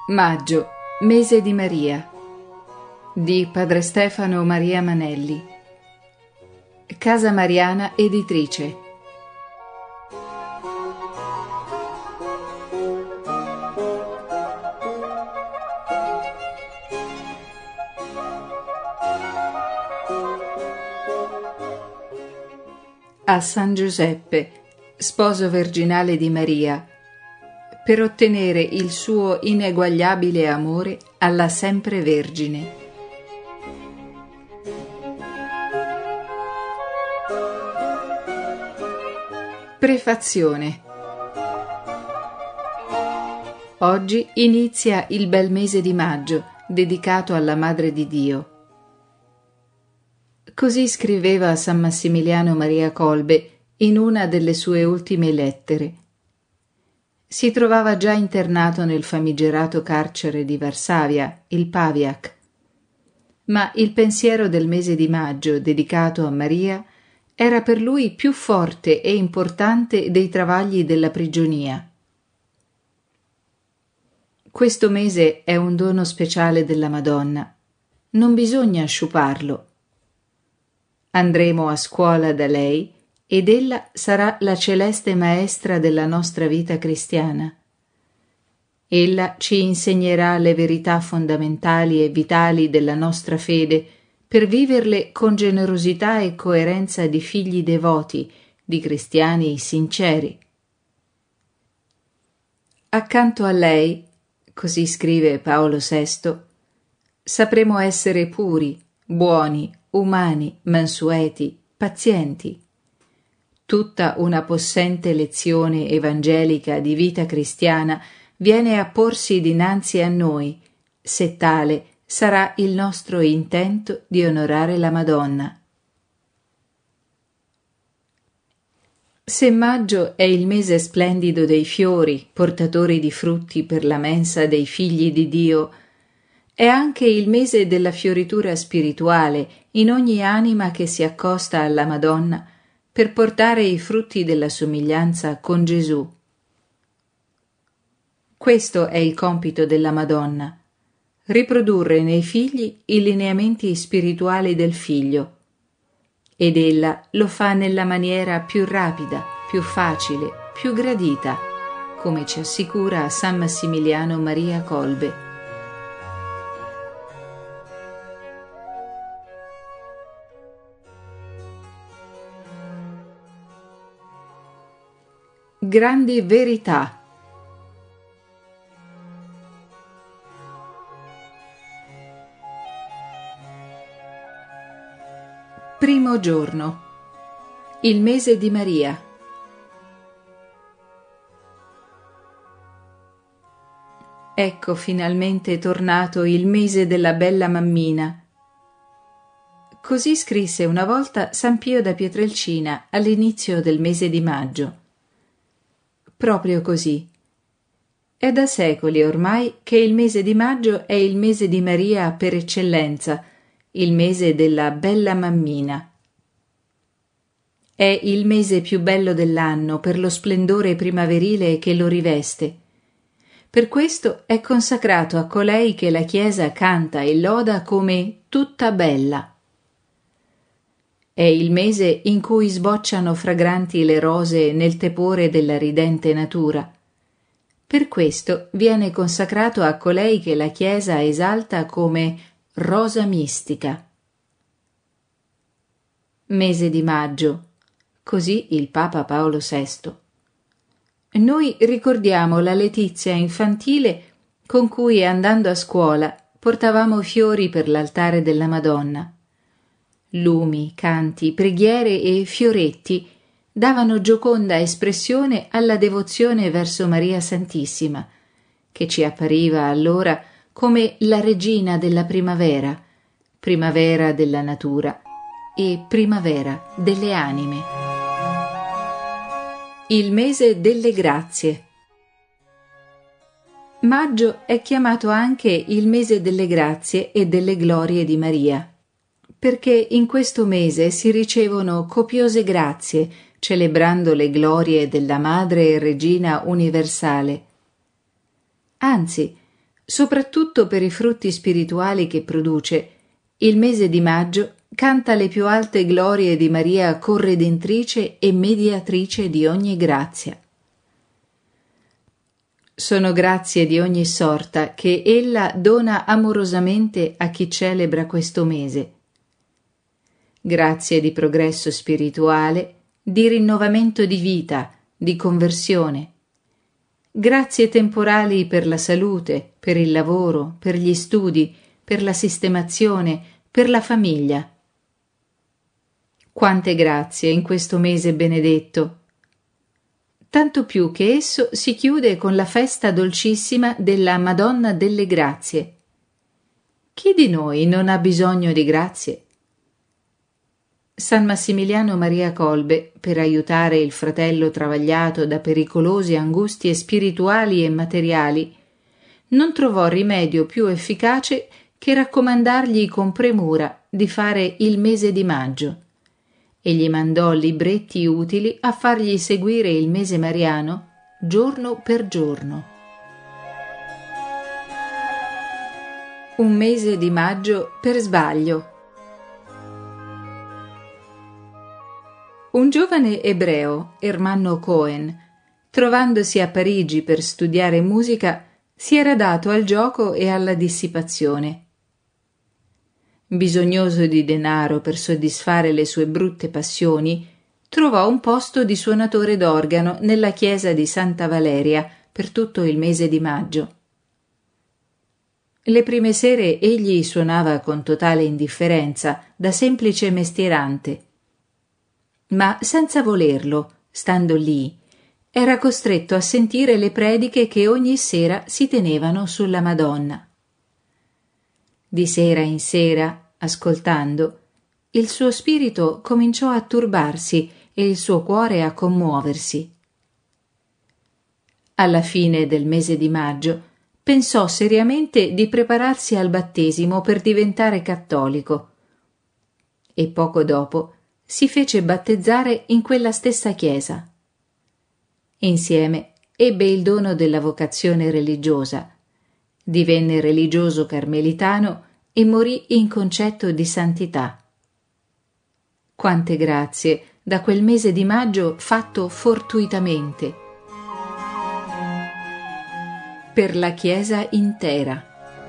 Maggio, mese di Maria, di Padre Stefano Maria Manelli. Casa Mariana Editrice. A San Giuseppe, sposo virginale di Maria, per ottenere il suo ineguagliabile amore alla sempre Vergine. Prefazione. Oggi inizia il bel mese di maggio, dedicato alla Madre di Dio. Così scriveva San Massimiliano Maria Kolbe in una delle sue ultime lettere. Si trovava già internato nel famigerato carcere di Varsavia, il Paviak. Ma il pensiero del mese di maggio dedicato a Maria era per lui più forte e importante dei travagli della prigionia. Questo mese è un dono speciale della Madonna. Non bisogna sciuparlo. Andremo a scuola da lei ed ella sarà la celeste maestra della nostra vita cristiana. Ella ci insegnerà le verità fondamentali e vitali della nostra fede per viverle con generosità e coerenza di figli devoti, di cristiani sinceri. Accanto a lei, così scrive Paolo VI, sapremo essere puri, buoni, umani, mansueti, pazienti. Tutta una possente lezione evangelica di vita cristiana viene a porsi dinanzi a noi, se tale sarà il nostro intento di onorare la Madonna. Se maggio è il mese splendido dei fiori, portatori di frutti per la mensa dei figli di Dio, è anche il mese della fioritura spirituale in ogni anima che si accosta alla Madonna per portare i frutti della somiglianza con Gesù. Questo è il compito della Madonna, riprodurre nei figli i lineamenti spirituali del Figlio, ed ella lo fa nella maniera più rapida, più facile, più gradita, come ci assicura San Massimiliano Maria Kolbe. Grandi verità. Primo giorno. Il mese di Maria. Ecco finalmente tornato il mese della bella mammina. Così scrisse una volta San Pio da Pietrelcina all'inizio del mese di maggio. Proprio così. È da secoli ormai che il mese di maggio è il mese di Maria per eccellenza, il mese della bella mammina. È il mese più bello dell'anno per lo splendore primaverile che lo riveste. Per questo è consacrato a colei che la Chiesa canta e loda come tutta bella. È il mese in cui sbocciano fragranti le rose nel tepore della ridente natura. Per questo viene consacrato a colei che la Chiesa esalta come rosa mistica. Mese di maggio, così il Papa Paolo VI. Noi ricordiamo la letizia infantile con cui, andando a scuola, portavamo fiori per l'altare della Madonna. Lumi, canti, preghiere e fioretti davano gioconda espressione alla devozione verso Maria Santissima, che ci appariva allora come la regina della primavera, primavera della natura e primavera delle anime. Il mese delle grazie. Maggio è chiamato anche il mese delle grazie e delle glorie di Maria, perché in questo mese si ricevono copiose grazie, celebrando le glorie della Madre e Regina universale. Anzi, Soprattutto per i frutti spirituali che produce, il mese di maggio canta le più alte glorie di Maria corredentrice e mediatrice di ogni grazia. Sono grazie di ogni sorta che ella dona amorosamente a chi celebra questo mese. Grazie di progresso spirituale, di rinnovamento di vita, di conversione. Grazie temporali per la salute, per il lavoro, per gli studi, per la sistemazione, per la famiglia. Quante grazie in questo mese benedetto! Tanto più che esso si chiude con la festa dolcissima della Madonna delle Grazie. Chi di noi non ha bisogno di grazie? San Massimiliano Maria Kolbe, per aiutare il fratello travagliato da pericolose angustie spirituali e materiali, non trovò rimedio più efficace che raccomandargli con premura di fare il mese di maggio, e gli mandò libretti utili a fargli seguire il mese mariano giorno per giorno. Un mese di maggio per sbaglio. Un giovane ebreo, Ermanno Cohen, trovandosi a Parigi per studiare musica, si era dato al gioco e alla dissipazione. Bisognoso di denaro per soddisfare le sue brutte passioni, trovò un posto di suonatore d'organo nella chiesa di Santa Valeria per tutto il mese di maggio. Le prime sere egli suonava con totale indifferenza, da semplice mestierante. Ma senza volerlo, stando lì, era costretto a sentire le prediche che ogni sera si tenevano sulla Madonna. Di sera in sera, ascoltando, il suo spirito cominciò a turbarsi e il suo cuore a commuoversi. Alla fine del mese di maggio pensò seriamente di prepararsi al battesimo per diventare cattolico e poco dopo si fece battezzare in quella stessa chiesa. Insieme ebbe il dono della vocazione religiosa, divenne religioso carmelitano e morì in concetto di santità. Quante grazie da quel mese di maggio fatto fortuitamente per la Chiesa intera.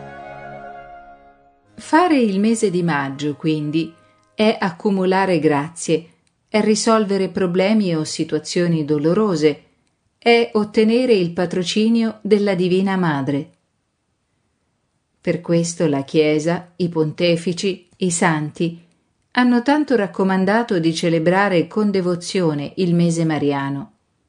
Fare il mese di maggio, quindi, è accumulare grazie, è risolvere problemi o situazioni dolorose, è ottenere il patrocinio della Divina Madre. Per questo la Chiesa, i pontefici, i santi hanno tanto raccomandato di celebrare con devozione il mese mariano.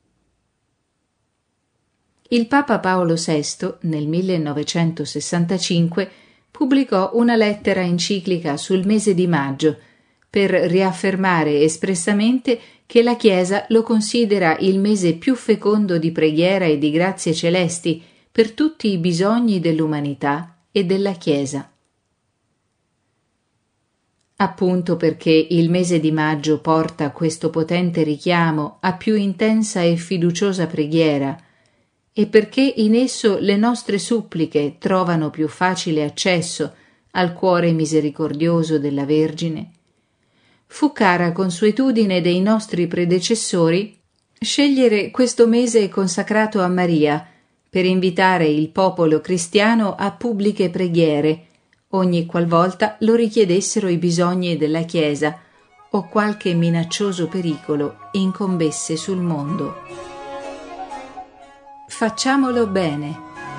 Il Papa Paolo VI, nel 1965, pubblicò una lettera enciclica sul mese di maggio per riaffermare espressamente che la Chiesa lo considera il mese più fecondo di preghiera e di grazie celesti per tutti i bisogni dell'umanità e della Chiesa. Appunto perché il mese di maggio porta questo potente richiamo a più intensa e fiduciosa preghiera, e perché in esso le nostre suppliche trovano più facile accesso al cuore misericordioso della Vergine, fu cara consuetudine dei nostri predecessori scegliere questo mese consacrato a Maria per invitare il popolo cristiano a pubbliche preghiere ogni qualvolta lo richiedessero i bisogni della Chiesa o qualche minaccioso pericolo incombesse sul mondo. Facciamolo bene.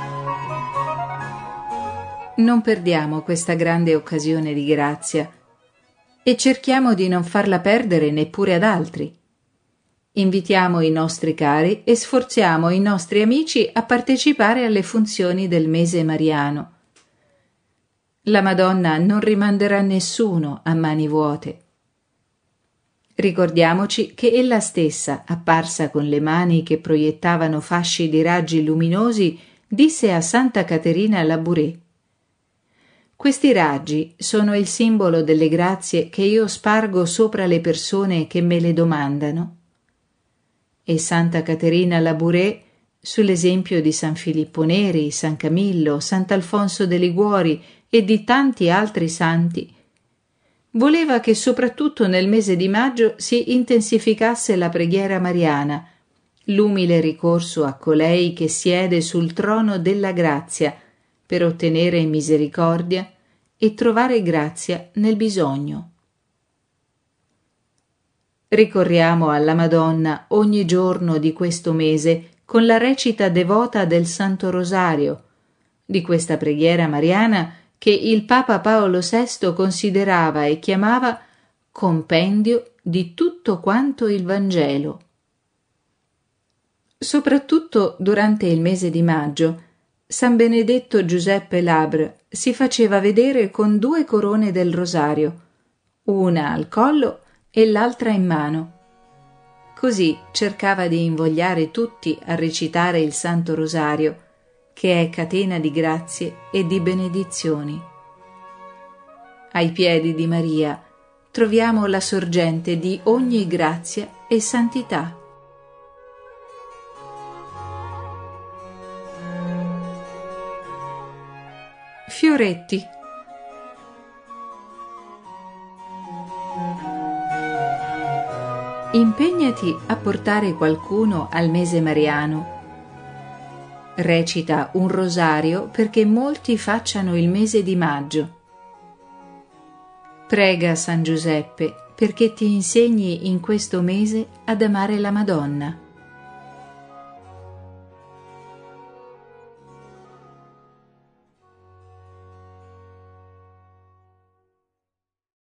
Non perdiamo questa grande occasione di grazia e cerchiamo di non farla perdere neppure ad altri. Invitiamo i nostri cari e sforziamo i nostri amici a partecipare alle funzioni del mese mariano. La Madonna non rimanderà nessuno a mani vuote. Ricordiamoci che ella stessa, apparsa con le mani che proiettavano fasci di raggi luminosi, disse a Santa Caterina Labouré: «Questi raggi sono il simbolo delle grazie che io spargo sopra le persone che me le domandano». E Santa Caterina Labouré sull'esempio di San Filippo Neri, San Camillo, Sant'Alfonso de Liguori e di tanti altri santi, voleva che soprattutto nel mese di maggio si intensificasse la preghiera mariana, l'umile ricorso a colei che siede sul trono della grazia per ottenere misericordia e trovare grazia nel bisogno. Ricorriamo alla Madonna ogni giorno di questo mese con la recita devota del Santo Rosario, di questa preghiera mariana che il Papa Paolo VI considerava e chiamava compendio di tutto quanto il Vangelo. Soprattutto durante il mese di maggio, San Benedetto Giuseppe Labre si faceva vedere con 2 corone del rosario, una al collo e l'altra in mano. Così cercava di invogliare tutti a recitare il Santo Rosario, che è catena di grazie e di benedizioni. Ai piedi di Maria troviamo la sorgente di ogni grazia e santità. Fioretti. Impegnati a portare qualcuno al mese mariano. Recita un rosario perché molti facciano il mese di maggio. Prega San Giuseppe perché ti insegni in questo mese ad amare la Madonna.